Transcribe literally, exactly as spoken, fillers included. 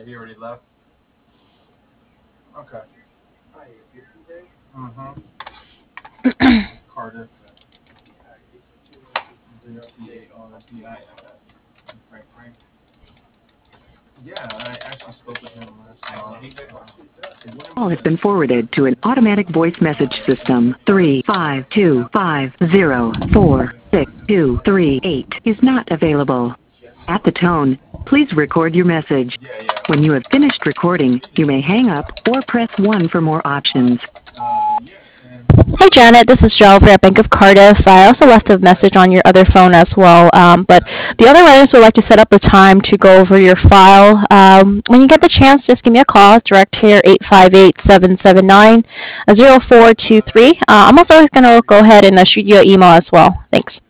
he already left. Okay. Mm-hmm. Cardiff. C A R D I F F. Frank Frank. Yeah, I actually spoke with him last month. Call has been forwarded to an automatic voice message system. Three five two five zero four six two three eight is not available. At the tone, please record your message. Yeah, yeah. When you have finished recording, you may hang up or press one for more options. Uh, yeah. And Hi, Janet. This is Joe over at Bank of Cardiff. I also left a message on your other phone as well. Um, but the other writers would like to set up a time to go over your file. Um, when you get the chance, just give me a call. Direct here, eight five eight, seven seven nine, zero four two three. Uh, I'm also going to go ahead and uh, shoot you an email as well. Thanks.